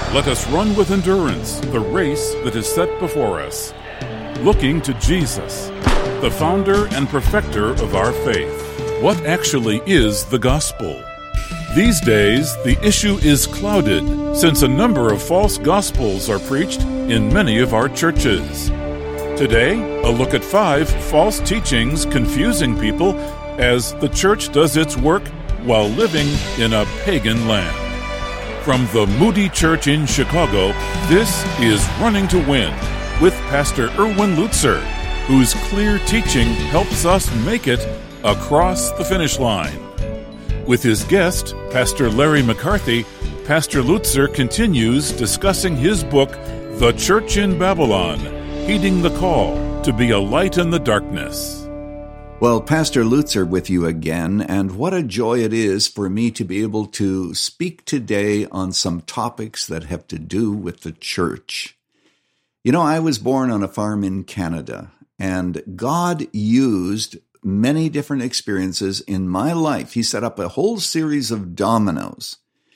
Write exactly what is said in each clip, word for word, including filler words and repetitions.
Let us run with endurance the race that is set before us, looking to Jesus, the founder and perfecter of our faith. What actually is the gospel? These days, the issue is clouded, since a number of false gospels are preached in many of our churches. Today, a look at five false teachings confusing people as the church does its work while living in a pagan land. From the Moody Church in Chicago, this is Running to Win with Pastor Erwin Lutzer, whose clear teaching helps us make it across the finish line. With his guest, Pastor Larry McCarthy, Pastor Lutzer continues discussing his book, The Church in Babylon, heeding the call to be a light in the darkness. Well, Pastor Lutzer with you again, and what a joy it is for me to be able to speak today on some topics that have to do with the church. You know, I was born on a farm in Canada, and God used many different experiences in my life. He set up a whole series of dominoes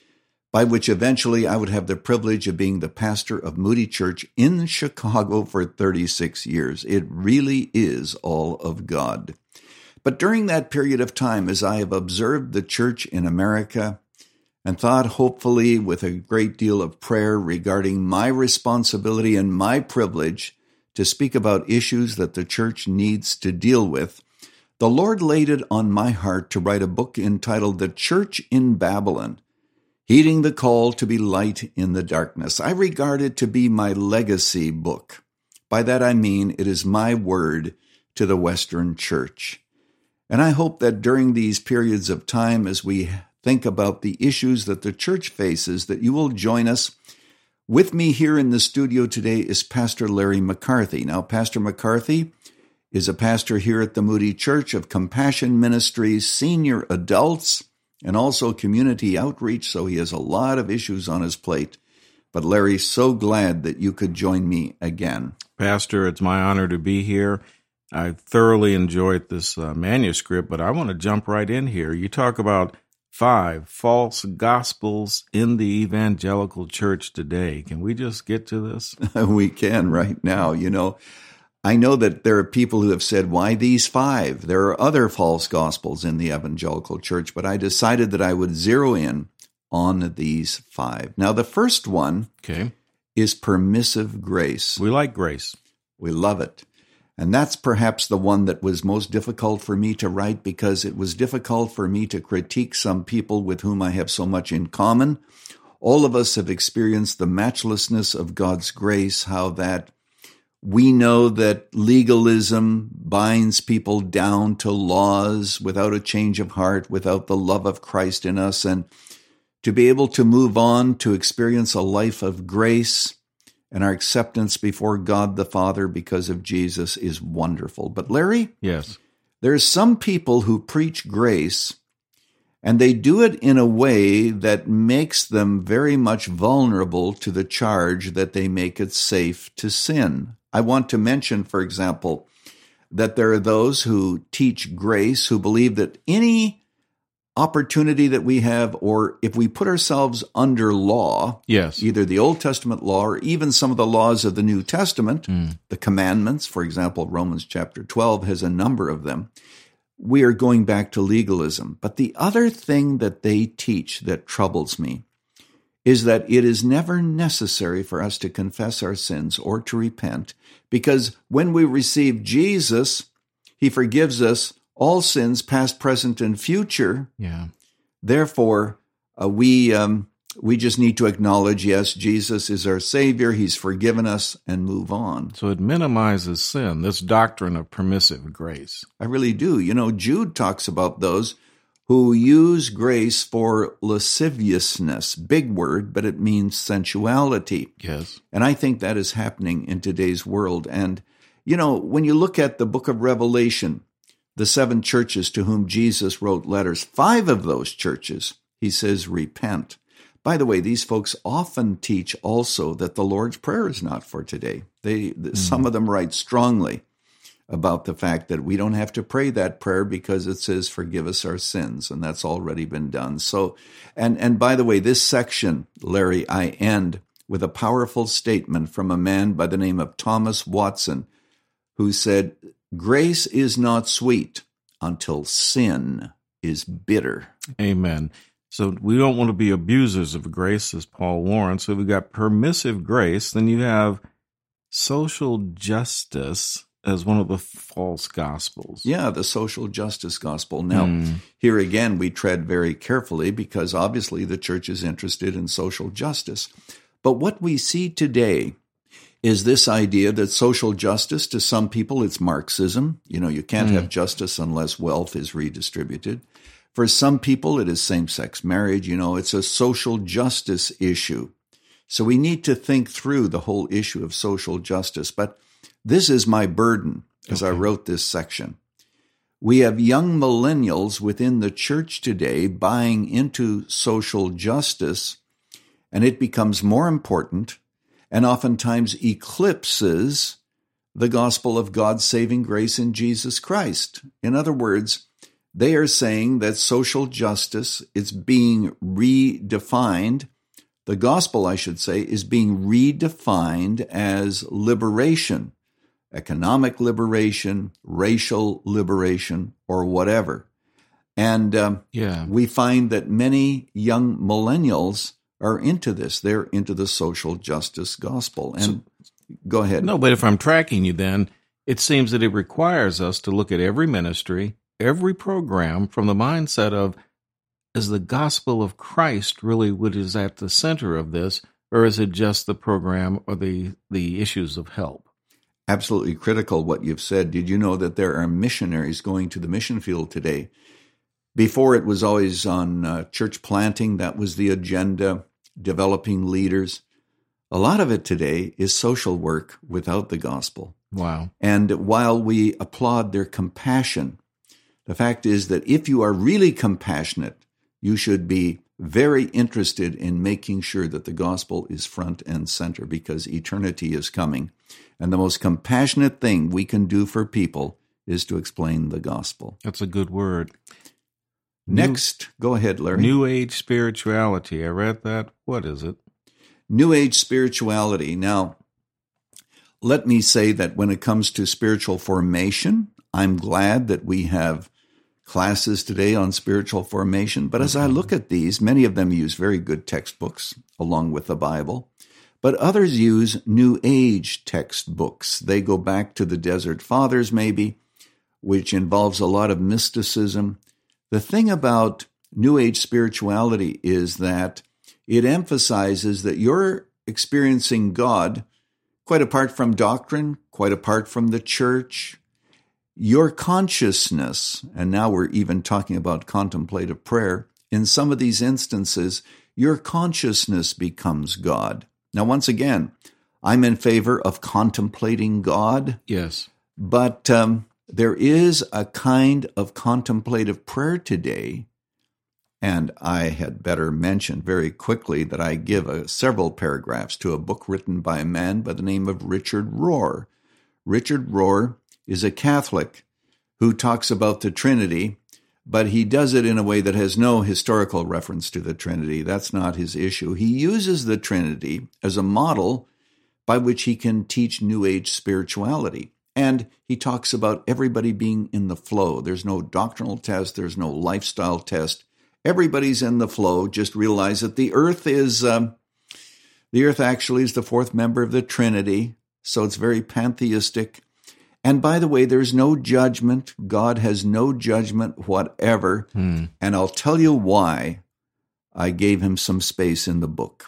by which eventually I would have the privilege of being the pastor of Moody Church in Chicago for thirty-six years. It really is all of God. But during that period of time, as I have observed the church in America and thought hopefully with a great deal of prayer regarding my responsibility and my privilege to speak about issues that the church needs to deal with, the Lord laid it on my heart to write a book entitled The Church in Babylon, heeding the call to be light in the darkness. I regard it to be my legacy book. By that I mean it is my word to the Western church. And I hope that during these periods of time, as we think about the issues that the church faces, that you will join us. With me here in the studio today is Pastor Larry McCarthy. Now, Pastor McCarthy is a pastor here at the Moody Church of Compassion Ministries, senior adults, and also community outreach, so he has a lot of issues on his plate. But Larry, so glad that you could join me again. Pastor, it's my honor to be here. I thoroughly enjoyed this uh, manuscript, but I want to jump right in here. You talk about five false gospels in the evangelical church today. Can we just get to this? We can right now. You know, I know that there are people who have said, why these five? There are other false gospels in the evangelical church, but I decided that I would zero in on these five. Now, the first one okay. is permissive grace. We like grace. We love it. And that's perhaps the one that was most difficult for me to write because it was difficult for me to critique some people with whom I have so much in common. All of us have experienced the matchlessness of God's grace, how that we know that legalism binds people down to laws without a change of heart, without the love of Christ in us. And to be able to move on to experience a life of grace and our acceptance before God the Father because of Jesus is wonderful. But Larry? Yes. There's some people who preach grace, and they do it in a way that makes them very much vulnerable to the charge that they make it safe to sin. I want to mention, for example, that there are those who teach grace who believe that any opportunity that we have, or if we put ourselves under law, yes, either the Old Testament law or even some of the laws of the New Testament, mm. the commandments, for example, Romans chapter twelve has a number of them, we are going back to legalism. But the other thing that they teach that troubles me is that it is never necessary for us to confess our sins or to repent, because when we receive Jesus, he forgives us all sins, past, present, and future. Yeah. Therefore, uh, we um, we just need to acknowledge, yes, Jesus is our Savior. He's forgiven us, and move on. So it minimizes sin, this doctrine of permissive grace. I really do. You know, Jude talks about those who use grace for lasciviousness. Big word, but it means sensuality. Yes. And I think that is happening in today's world. And, you know, when you look at the book of Revelation, the seven churches to whom Jesus wrote letters, five of those churches, he says, repent. By the way, these folks often teach also that the Lord's Prayer is not for today. They, mm-hmm. Some of them write strongly about the fact that we don't have to pray that prayer because it says, forgive us our sins, and that's already been done. So, and, and by the way, this section, Larry, I end with a powerful statement from a man by the name of Thomas Watson, who said, "Grace is not sweet until sin is bitter." Amen. So we don't want to be abusers of grace, as Paul warns. So we've got permissive grace. Then you have social justice as one of the false gospels. Yeah, the social justice gospel. Now, Hmm. here again, we tread very carefully because obviously the church is interested in social justice. But what we see today is this idea that social justice, to some people, it's Marxism. You know, you can't Hmm. have justice unless wealth is redistributed. For some people, it is same-sex marriage. You know, it's a social justice issue. So we need to think through the whole issue of social justice. But this is my burden as I Okay. wrote this section. We have young millennials within the church today buying into social justice, and it becomes more important and oftentimes eclipses the gospel of God's saving grace in Jesus Christ. In other words, they are saying that social justice is being redefined. The gospel, I should say, is being redefined as liberation, economic liberation, racial liberation, or whatever. And um, Yeah. we find that many young millennials are into this. They're into the social justice gospel. And go ahead. No, but if I'm tracking you, then it seems that it requires us to look at every ministry, every program from the mindset of, is the gospel of Christ really what is at the center of this, or is it just the program or the, the issues of help? Absolutely critical what you've said. Did you know that there are missionaries going to the mission field today? Before, it was always on uh, church planting. That was the agenda, developing leaders. A lot of it today is social work without the gospel. Wow. And while we applaud their compassion, the fact is that if you are really compassionate, you should be very interested in making sure that the gospel is front and center, because eternity is coming. And the most compassionate thing we can do for people is to explain the gospel. That's a good word. Next, go ahead, Larry. New Age spirituality. I read that. What is it? New Age spirituality. Now, let me say that when it comes to spiritual formation, I'm glad that we have classes today on spiritual formation. But as I look at these, many of them use very good textbooks along with the Bible, but others use New Age textbooks. They go back to the Desert Fathers, maybe, which involves a lot of mysticism. The thing about New Age spirituality is that it emphasizes that you're experiencing God quite apart from doctrine, quite apart from the church. Your consciousness, and now we're even talking about contemplative prayer, in some of these instances, your consciousness becomes God. Now, once again, I'm in favor of contemplating God, Yes. but um, there is a kind of contemplative prayer today, and I had better mention very quickly that I give a, several paragraphs to a book written by a man by the name of Richard Rohr. Richard Rohr is a Catholic who talks about the Trinity, but he does it in a way that has no historical reference to the Trinity. That's not his issue. He uses the Trinity as a model by which he can teach New Age spirituality. And he talks about everybody being in the flow. There's no doctrinal test. There's no lifestyle test. Everybody's in the flow. Just realize that the earth is, um, the earth actually is the fourth member of the Trinity. So it's very pantheistic. And by the way, there's no judgment. God has no judgment whatever. Hmm. And I'll tell you why I gave him some space in the book.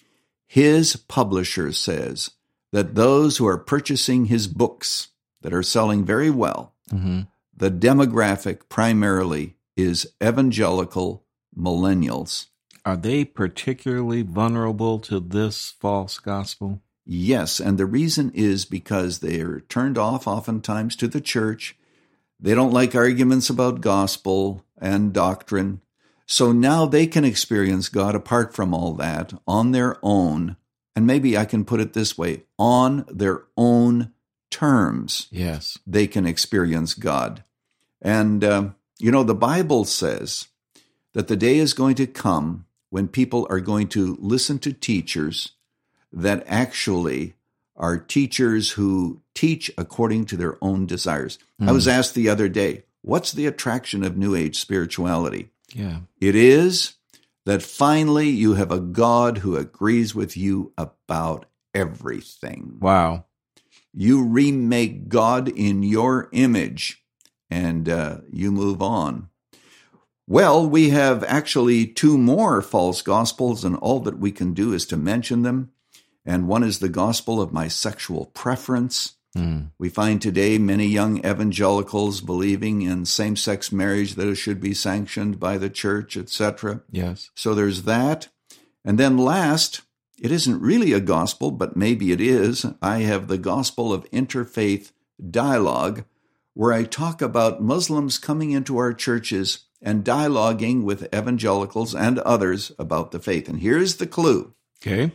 His publisher says that those who are purchasing his books that are selling very well, Mm-hmm. the demographic primarily is evangelical millennials. Are they particularly vulnerable to this false gospel? Yes, and the reason is because they are turned off oftentimes to the church. They don't like arguments about gospel and doctrine. So now they can experience God apart from all that on their own. And maybe I can put it this way, on their own terms, Yes. they can experience God. And, uh, you know, the Bible says that the day is going to come when people are going to listen to teachers that actually are teachers who teach according to their own desires. Mm. I was asked the other day, what's the attraction of New Age spirituality? Yeah. It is that finally you have a God who agrees with you about everything. Wow. You remake God in your image, and uh, you move on. Well, we have actually two more false gospels, and all that we can do is to mention them. And one is the gospel of my sexual preference. Mm. We find today many young evangelicals believing in same-sex marriage, that it should be sanctioned by the church, et cetera. Yes. So there's that. And then last, it isn't really a gospel, but maybe it is. I have the gospel of interfaith dialogue, where I talk about Muslims coming into our churches and dialoguing with evangelicals and others about the faith. And here's the clue. Okay.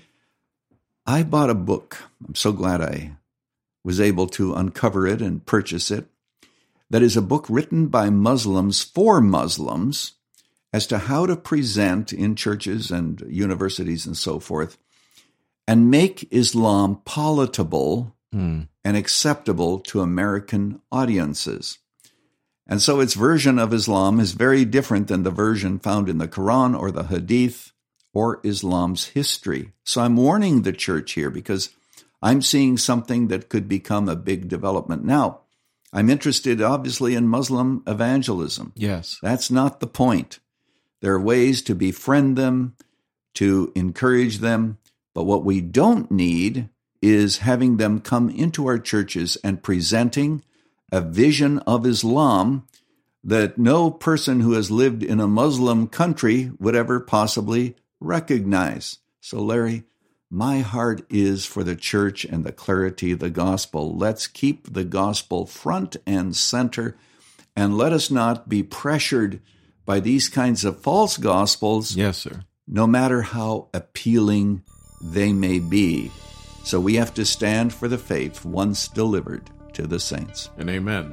I bought a book. I'm so glad I was able to uncover it and purchase it. That is a book written by Muslims for Muslims as to how to present in churches and universities and so forth and make Islam palatable hmm. and acceptable to American audiences. And so its version of Islam is very different than the version found in the Quran or the Hadith or Islam's history. So I'm warning the church here because I'm seeing something that could become a big development. Now, I'm interested, obviously, in Muslim evangelism. Yes. That's not the point. There are ways to befriend them, to encourage them, but what we don't need is having them come into our churches and presenting a vision of Islam that no person who has lived in a Muslim country would ever possibly recognize. So, Larry, my heart is for the church and the clarity of the gospel. Let's keep the gospel front and center, and let us not be pressured by these kinds of false gospels. Yes, sir. No matter how appealing they may be. So we have to stand for the faith once delivered to the saints. And amen.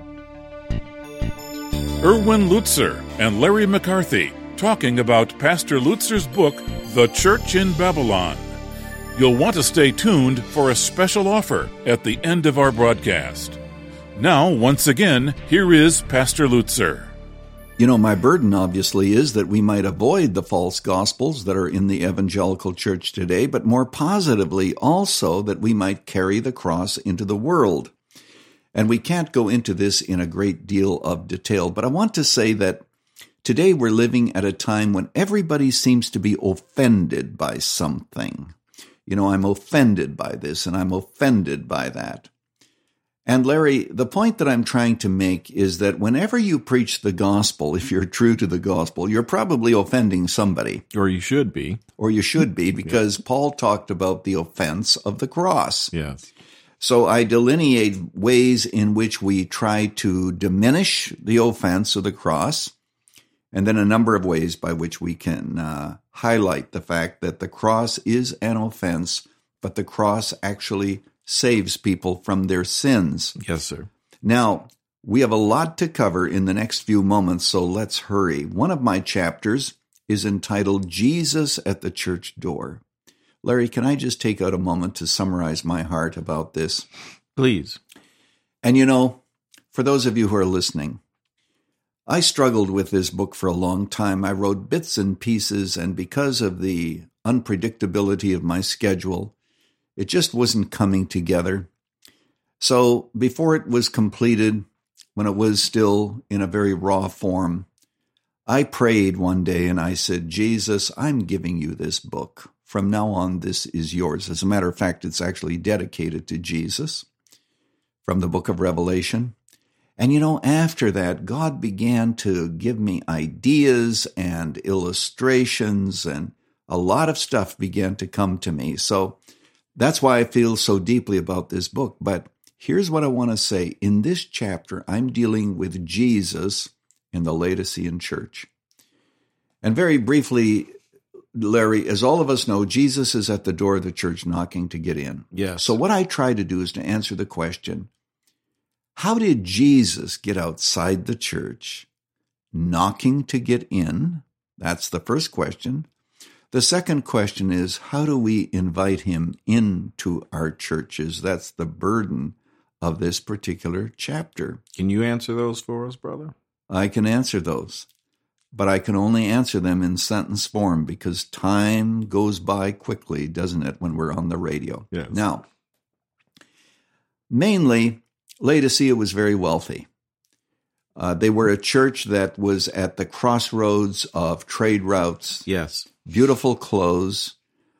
Erwin Lutzer and Larry McCarthy talking about Pastor Lutzer's book, The Church in Babylon. You'll want to stay tuned for a special offer at the end of our broadcast. Now, once again, here is Pastor Lutzer. You know, my burden obviously is that we might avoid the false gospels that are in the evangelical church today, but more positively also that we might carry the cross into the world. And we can't go into this in a great deal of detail, but I want to say that today we're living at a time when everybody seems to be offended by something. You know, I'm offended by this and I'm offended by that. And Larry, the point that I'm trying to make is that whenever you preach the gospel, if you're true to the gospel, you're probably offending somebody. Or you should be. Or you should be, because yeah. Paul talked about the offense of the cross. Yes. So I delineate ways in which we try to diminish the offense of the cross, and then a number of ways by which we can uh, highlight the fact that the cross is an offense, but the cross actually saves people from their sins. Yes, sir. Now, we have a lot to cover in the next few moments, so let's hurry. One of my chapters is entitled Jesus at the Church Door. Larry, can I just take out a moment to summarize my heart about this? Please. And you know, for those of you who are listening, I struggled with this book for a long time. I wrote bits and pieces, and because of the unpredictability of my schedule, it just wasn't coming together. So before it was completed, when it was still in a very raw form, I prayed one day and I said, Jesus, I'm giving you this book. From now on, this is yours. As a matter of fact, it's actually dedicated to Jesus from the book of Revelation. And you know, after that, God began to give me ideas and illustrations, and a lot of stuff began to come to me. So that's why I feel so deeply about this book. But here's what I want to say. In this chapter, I'm dealing with Jesus in the Laodicean church. And very briefly, Larry, as all of us know, Jesus is at the door of the church knocking to get in. Yes. So what I try to do is to answer the question, how did Jesus get outside the church, knocking to get in? That's the first question. The second question is, how do we invite him into our churches? That's the burden of this particular chapter. Can you answer those for us, brother? I can answer those, but I can only answer them in sentence form because time goes by quickly, doesn't it, when we're on the radio? Yes. Now, mainly, Laodicea was very wealthy. Uh, they were a church that was at the crossroads of trade routes. Yes. Beautiful clothes.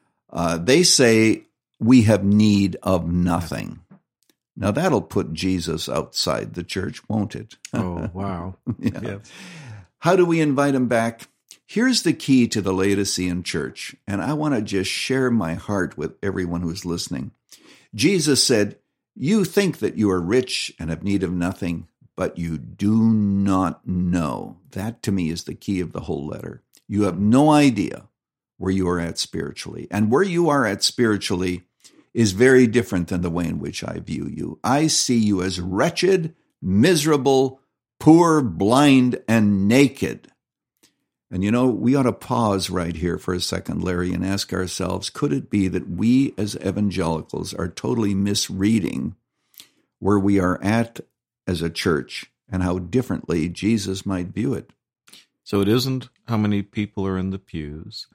Uh, they say, we have need of nothing. Now, that'll put Jesus outside the church, won't it? Oh, wow. Yeah. Yes. How do we invite him back? Here's the key to the Laodicean church, and I want to just share my heart with everyone who's listening. Jesus said, you think that you are rich and have need of nothing, but you do not know. That, to me, is the key of the whole letter. You have no idea where you are at spiritually. And where you are at spiritually is very different than the way in which I view you. I see you as wretched, miserable, poor, blind, and naked. And you know, we ought to pause right here for a second, Larry, and ask ourselves, could it be that we as evangelicals are totally misreading where we are at as a church and how differently Jesus might view it? So it isn't how many people are in the pews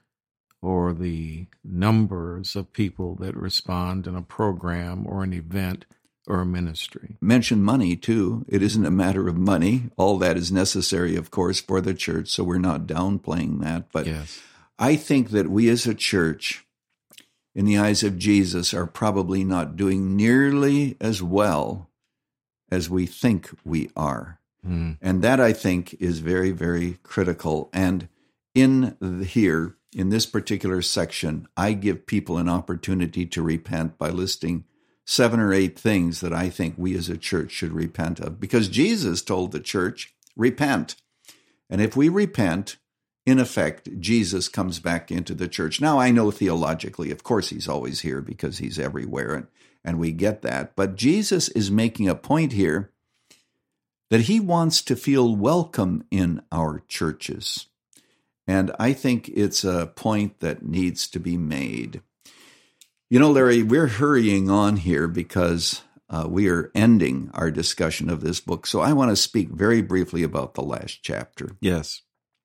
or the numbers of people that respond in a program or an event or a ministry. Mention money, too. It isn't a matter of money. All that is necessary, of course, for the church, so we're not downplaying that. But yes. I think that we as a church, in the eyes of Jesus, are probably not doing nearly as well as we think we are. Mm. And that, I think, is very, very critical. And in the, here, in this particular section, I give people an opportunity to repent by listing seven or eight things that I think we as a church should repent of. Because Jesus told the church, repent. And if we repent, in effect, Jesus comes back into the church. Now, I know theologically, of course, he's always here because he's everywhere, and, and we get that. But Jesus is making a point here that he wants to feel welcome in our churches. And I think it's a point that needs to be made. You know, Larry, we're hurrying on here because uh, we are ending our discussion of this book. So I want to speak very briefly about the last chapter. Yes.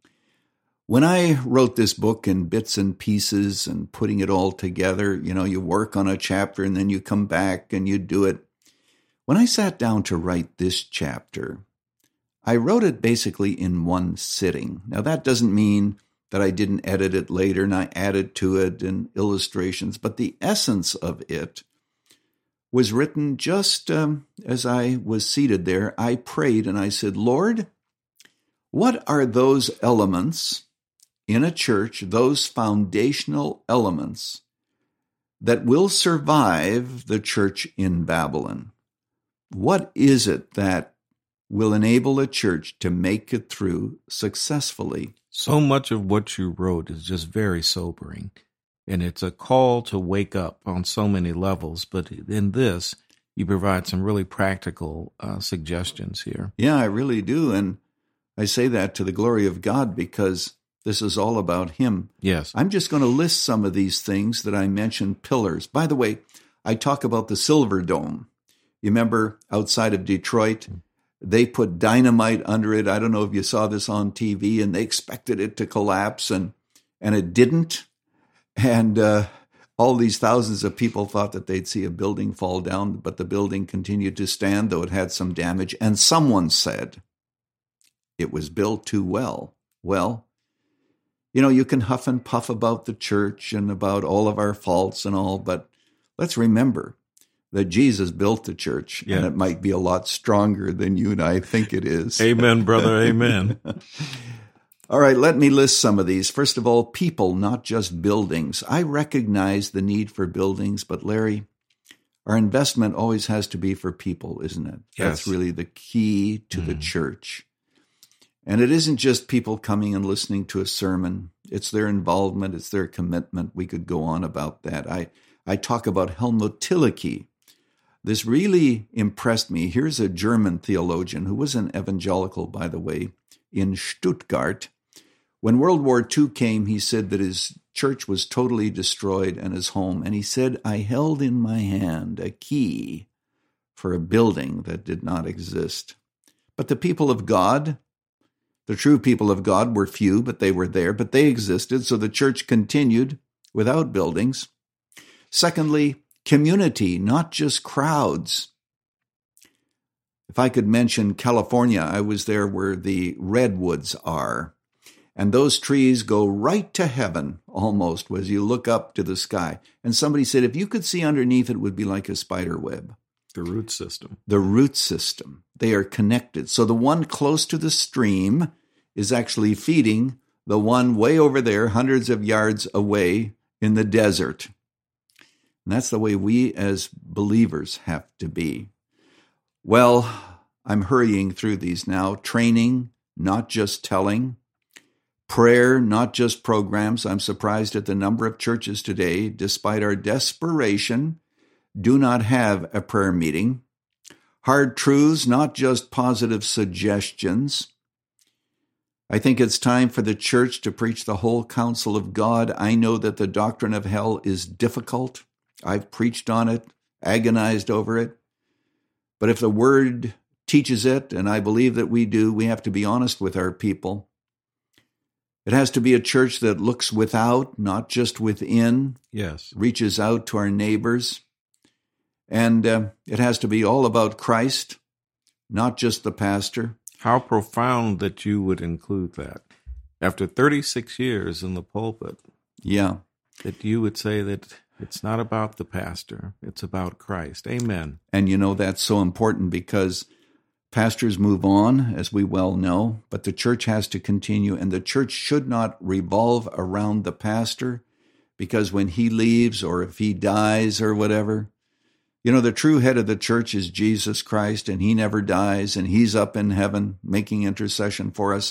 When I wrote this book in bits and pieces and putting it all together, you know, you work on a chapter and then you come back and you do it. When I sat down to write this chapter, I wrote it basically in one sitting. Now, that doesn't mean that I didn't edit it later and I added to it and illustrations, but the essence of it was written just um, as I was seated there. I prayed and I said, Lord, what are those elements in a church, those foundational elements that will survive the church in Babylon? What is it that will enable a church to make it through successfully? So much of what you wrote is just very sobering, and it's a call to wake up on so many levels. But in this, you provide some really practical uh, suggestions here. Yeah, I really do. And I say that to the glory of God because this is all about him. Yes. I'm just going to list some of these things that I mentioned, pillars. By the way, I talk about the Silver Dome. You remember outside of Detroit? They put dynamite under it. I don't know if you saw this on T V, and they expected it to collapse, and and it didn't. And uh, all these thousands of people thought that they'd see a building fall down, but the building continued to stand, though it had some damage. And someone said it was built too well. Well, you know, you can huff and puff about the church and about all of our faults and all, but let's remember that Jesus built the church, yeah. and it might be a lot stronger than you and I think it is. Amen, brother, amen. All right, let me list some of these. First of all, people, not just buildings. I recognize the need for buildings, but Larry, our investment always has to be for people, isn't it? Yes. That's really the key to mm. the church. And it isn't just people coming and listening to a sermon. It's their involvement. It's their commitment. We could go on about that. I, I talk about Helmut Tillich. This really impressed me. Here's a German theologian who was an evangelical, by the way, in Stuttgart. When World War Two came, he said that his church was totally destroyed and his home. And he said, I held in my hand a key for a building that did not exist. But the people of God, the true people of God, were few, but they were there, but they existed. So the church continued without buildings. Secondly, community, not just crowds. If I could mention California, I was there where the redwoods are. And those trees go right to heaven, almost, as you look up to the sky. And somebody said, if you could see underneath, it would be like a spider web. The root system. The root system. They are connected. So the one close to the stream is actually feeding the one way over there, hundreds of yards away in the desert. And that's the way we as believers have to be. Well, I'm hurrying through these now. Training, not just telling. Prayer, not just programs. I'm surprised at the number of churches today, despite our desperation, do not have a prayer meeting. Hard truths, not just positive suggestions. I think it's time for the church to preach the whole counsel of God. I know that the doctrine of hell is difficult. I've preached on it, agonized over it. But if the Word teaches it, and I believe that we do, we have to be honest with our people. It has to be a church that looks without, not just within. Yes. Reaches out to our neighbors. And uh, it has to be all about Christ, not just the pastor. How profound that you would include that. After thirty-six years in the pulpit. Yeah. That you would say that it's not about the pastor, it's about Christ. Amen. And you know, that's so important because pastors move on, as we well know, but the church has to continue, and the church should not revolve around the pastor, because when he leaves or if he dies or whatever, you know, the true head of the church is Jesus Christ, and he never dies, and he's up in heaven making intercession for us.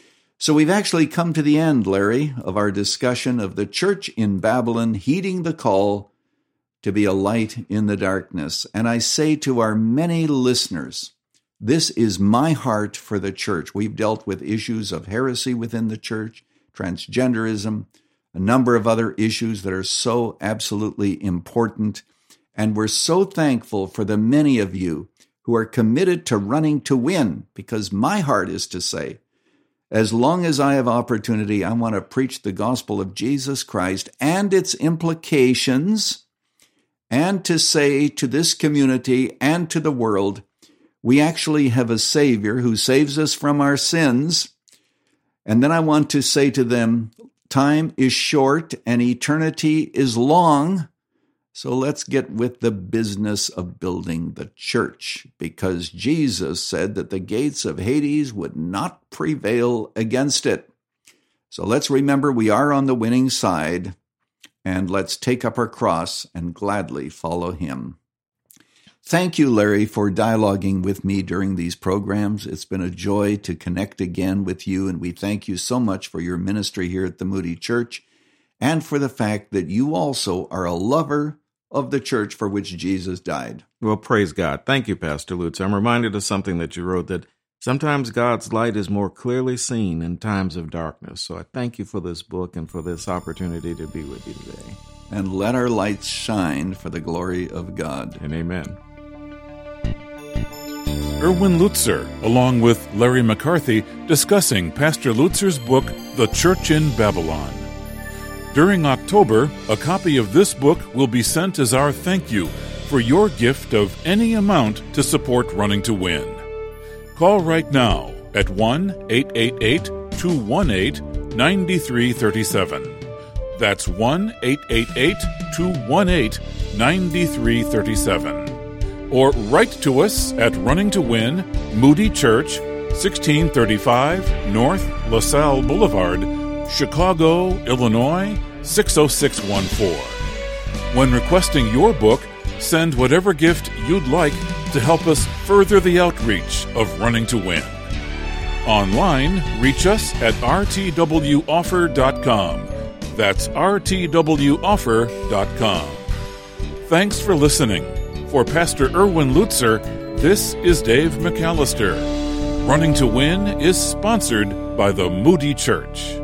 So we've actually come to the end, Larry, of our discussion of the church in Babylon heeding the call to be a light in the darkness. And I say to our many listeners, this is my heart for the church. We've dealt with issues of heresy within the church, transgenderism, a number of other issues that are so absolutely important. And we're so thankful for the many of you who are committed to running to win, because my heart is to say, as long as I have opportunity, I want to preach the gospel of Jesus Christ and its implications, and to say to this community and to the world, we actually have a Savior who saves us from our sins. And then I want to say to them, time is short and eternity is long. So let's get with the business of building the church, because Jesus said that the gates of Hades would not prevail against it. So let's remember we are on the winning side, and let's take up our cross and gladly follow him. Thank you, Larry, for dialoguing with me during these programs. It's been a joy to connect again with you, and we thank you so much for your ministry here at the Moody Church, and for the fact that you also are a lover of the church for which Jesus died. Well, praise God. Thank you, Pastor Lutz. I'm reminded of something that you wrote, that sometimes God's light is more clearly seen in times of darkness. So I thank you for this book and for this opportunity to be with you today. And let our lights shine for the glory of God. And amen. Erwin Lutzer, along with Larry McCarthy, discussing Pastor Lutzer's book, The Church in Babylon. During October, a copy of this book will be sent as our thank you for your gift of any amount to support Running to Win. Call right now at one eight eight eight, two one eight, nine three three seven. That's one eight eight eight, two one eight, nine three three seven. Or write to us at Running to Win, Moody Church, sixteen thirty-five North LaSalle Boulevard, Chicago, Illinois, six oh six one four. When requesting your book, send whatever gift you'd like to help us further the outreach of Running to Win. Online, reach us at r t w offer dot com. That's r t w offer dot com. Thanks for listening. For Pastor Erwin Lutzer, this is Dave McAllister. Running to Win is sponsored by the Moody Church.